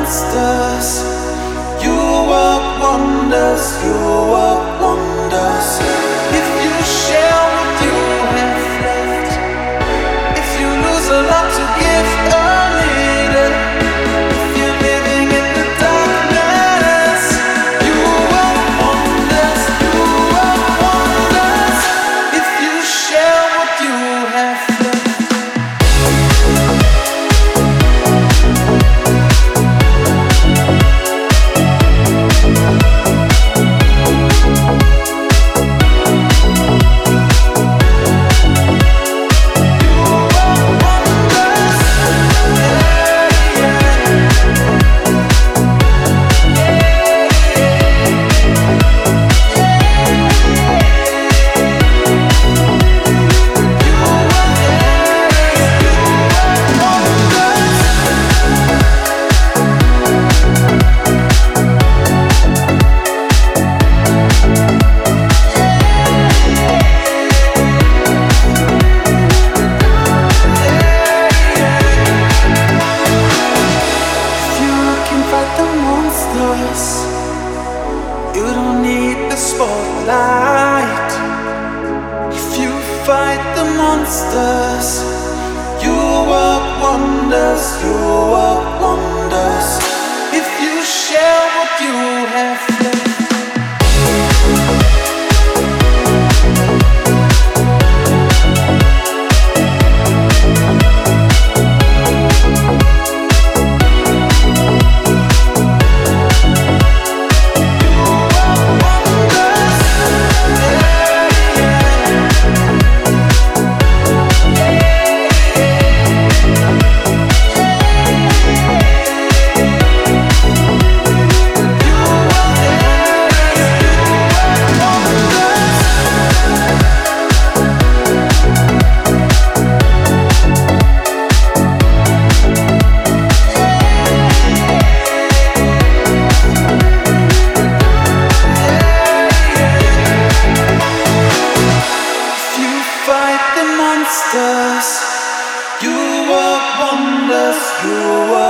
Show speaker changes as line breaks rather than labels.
monsters. You work wonders, you work wonders. If you share what you have left, if you lose a lot to give a little, if you're living in the darkness, you work wonders, you work wonders. If you share what you have left. You don't need the spotlight. If you fight the monsters, you work wonders, you work wonders. If you share what you have left. Fight the monsters. You work wonders. You work